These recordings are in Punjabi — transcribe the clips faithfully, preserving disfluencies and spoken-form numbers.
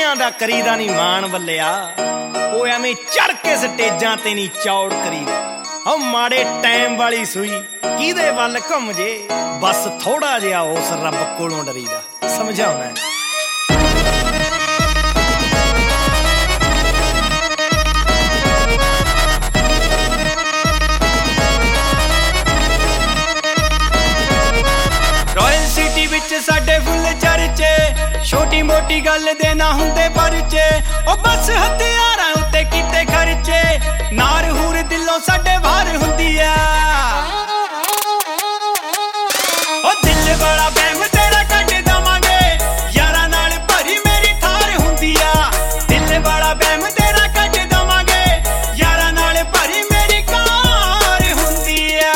ਸੋਹਣਿਆਂ ਦਾ ਕਰੀਦਾ ਨੀ ਮਾਣ ਬੱਲਿਆ, ਉਹ ਐਵੇਂ ਚੜ ਕੇ ਸਟੇਜਾਂ ਤੇ ਨੀ ਚੌੜ ਕਰੀਦਾ। ਹੋ ਮਾੜੇ ਟਾਈਮ ਵਾਲੀ ਸੂਈ ਕਿਹਦੇ ਵੱਲ ਘੁੰਮ ਜੇ, ਬਸ ਥੋੜਾ ਜਿਹਾ ਉਸ ਰੱਬ ਕੋਲੋਂ ਡਰੀਦਾ। ਸਮਝਾਉਣਾ ਸਾਡੇ ਫੁੱਲ ਚਰਚੇ, ਛੋਟੀ ਮੋਟੀ ਗੱਲ ਦੇ ਨਾ ਹੁੰਦੇ ਪਰਚੇ। ਉਹ ਬਸ ਹਥਿਆਰਾਂ ਉੱਤੇ ਕੀਤੇ ਖਰਚੇ, ਨਾਰ ਹੂਰ ਦਿਲੋਂ ਸਾਡੇ ਵਾਰ ਹੁੰਦੀ ਆ। ਉਹ ਦਿਲ ਵਾਲਾ ਬਹਿਮ ਤੇਰਾ ਕੱਢ ਦਵਾਂਗੇ, ਯਾਰਾਂ ਨਾਲ ਭਰੀ ਮੇਰੀ ਥਾਰ ਹੁੰਦੀ ਆ। ਦਿਲ ਵਾਲਾ ਬਹਿਮ ਤੇਰਾ ਕੱਢ ਦਵਾਂਗੇ, ਯਾਰਾਂ ਨਾਲ ਭਰੀ ਮੇਰੀ ਕਾਰ ਹੁੰਦੀ ਆ।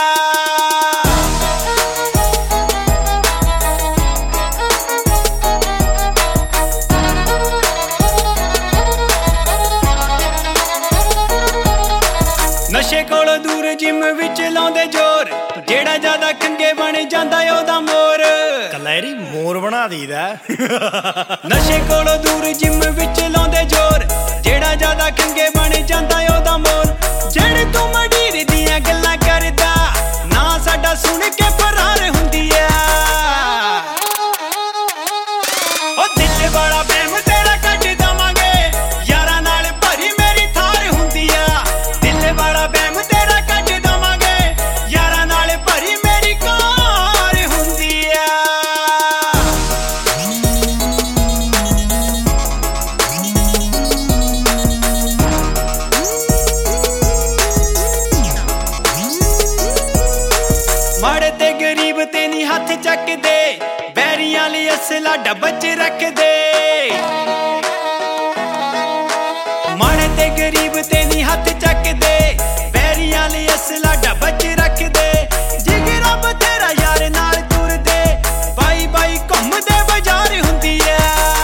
ਨਸ਼ੇ ਕੋਲੋਂ ਦੂਰ ਜਿਮ ਵਿੱਚ ਲਾਉਂਦੇ ਜ਼ੋਰ, ਜਿਹੜਾ ਜ਼ਿਆਦਾ ਖੰਗੇ ਬਣ ਜਾਂਦਾ ਉਹਦਾ ਮੋਰ। ਕਲੈਰੀ ਮੋਰ ਬਣਾ ਦੀਦਾ। ਨਸ਼ੇ ਕੋਲੋਂ ਦੂਰ ਜਿਮ ਵਿੱਚ ਲਾਉਂਦੇ ਜ਼ੋਰ, ਜਿਹੜਾ ਜ਼ਿਆਦਾ ਖੰਗੇ ਬਣ ਜਾਂਦਾ ਉਹਦਾ ਮੋਰ। ਜਿਹੜੇ ਤੂੰ ਮਡੀਰ ਦੀਆਂ ਗੱਲਾਂ ਕਰਦਾ, ਨਾ ਸਾਡਾ ਸੁਣ ਕੇ ਫਰਾਰ ਹੁੰਦੀ ਆ। ਉਹ ਦਿਲ ਵਾਲਾ ਬਹਿਮ ਤੇਰਾ ਕੱਢ ਦਵਾਂਗੇ, ਯਾਰਾਂ ਨਾਲ ਭਰੀ ਮੇਰੀ ਥਾਰ ਹੁੰਦੀ ਆ। ਦਿਲ ਵਾਲਾ ਬਹਿਮ ਤੇਰਾ ਕੱਢ ਦਵਾਂਗੇ, ਯਾਰਾਂ ਨਾਲ ਭਰੀ ਮੇਰੀ ਕਾਰ ਹੁੰਦੀ ਆ। ਮਾੜੇ ਤੇ ਗਰੀਬ ਤੇ ਨੀ ਹੱਥ ਚੱਕਦੇ, ਬੈਰੀਆਂ ਲਈ ਅਸਲਾ ਡੱਬੇ 'ਚ ਰੱਖਦੇ। ਮਾੜੇ ਤੇ ਗਰੀਬ ਤੇ ਨੀ ਹੱਥ ਚੱਕਦੇ, ਬੈਰੀਆਂ ਲਈ ਅਸਲਾ ਡੱਬੇ 'ਚ ਰੱਖਦੇ। ਜਿਗਰਾ ਬਥੇਰਾ ਯਾਰ ਨਾਲ ਤੁਰਦੇ, ਬਾਈ ਬਾਈ ਘੁੰਮਦੇ ਬਾਜ਼ਾਰ ਹੁੰਦੀ ਆ।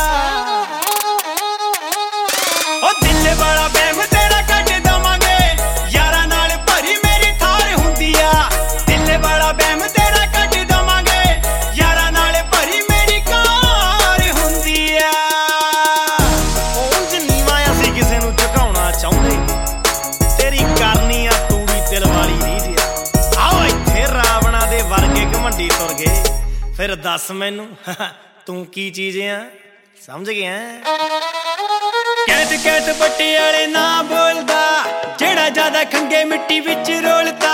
ਉਹ ਦਿਲ ਵਾਲਾ ਬਹਿਮ ਤੇਰਾ ਕੱਢ ਦਵਾਂਗੇ, ਯਾਰਾਂ ਨਾਲ ਭਰੀ ਮੇਰੀ ਥਾਰ ਹੁੰਦੀ ਆ। ਦਿਲ ਵਾਲਾ ਬਹਿਮ ਤੇਰਾ ਕੱਢ ਦਵਾਂਗੇ, ਯਾਰਾਂ ਨਾਲ ਭਰੀ ਮੇਰੀ ਕਾਰ ਹੁੰਦੀ ਆ। ਉਂਝ ਨੀਵਾਂ ਅਸੀਂ ਕਿਸੇ ਨੂੰ ਝੁਕਾਉਣਾ ਚਾਹੁੰਦੇ, ਤੇਰੀ ਕਰਨੀ ਆ ਤੂੰ ਵੀ ਦਿਲ ਵਾਲੀ ਰੀਝ ਆ। ਆਓ ਇੱਥੇ ਰਾਵਣਾ ਦੇ ਵਰਗੇ ਘਮੰਡੀ ਤੁਰ ਗਏ, ਫਿਰ ਦੱਸ ਮੈਨੂੰ ਤੂੰ ਕੀ ਚੀਜ਼ ਆ। ਸਮਝ ਗਿਆ ਕੈਦ ਕੈਦ ਪਟਿਆਲੇ ਨਾ ਬੋਲਦਾ, ਜਿਹੜਾ ਜ਼ਿਆਦਾ ਖੰਗੇ ਮਿੱਟੀ ਵਿੱਚ ਰੋਲਦਾ।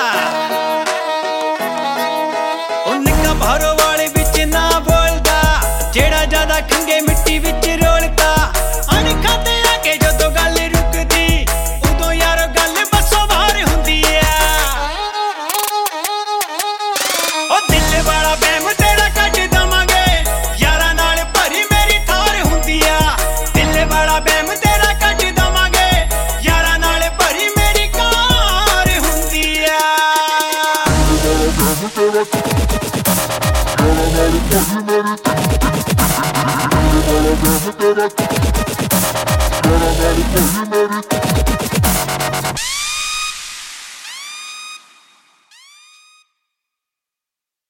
ਉਹ ਨਿੱਕਾ ਭਾਰੋ ਵਾਲੇ ਵਿੱਚ ਨਾ ਬੋਲਦਾ, ਜਿਹੜਾ ਜ਼ਿਆਦਾ ਖੰਗੇ ਮਿੱਟੀ ਵਿੱਚ ਰੋਲਦਾ। ਅਣਖਾਂ ਤੇ ਆ ਕੇ ਜਦੋਂ ਗੱਲ ਰੁਕਦੀ, ਉਦੋਂ ਯਾਰ ਗੱਲ ਬੱਸੋਂ ਬਾਹਰ ਹੁੰਦੀ ਆ। ਉਹ ਦਿਲ ਵਾਲਾ ਬਹਿਮ ਤੇਰਾ ਕੱਢ ਦਵਾਂਗੇ, ਯਾਰਾਂ ਨਾਲ ਭਰੀ ਮੇਰੀ ਥਾਰ ਹੁੰਦੀ ਆ। ਦਿਲ ਵਾਲਾ ਬਹਿਮ ਤੇਰਾ ਕੱਢ ਦਵਾਂਗੇ, ਯਾਰਾਂ ਨਾਲ ਭਰੀ ਮੇਰੀ ਕਾਰ ਹੁੰਦੀ ਆ। Thank you.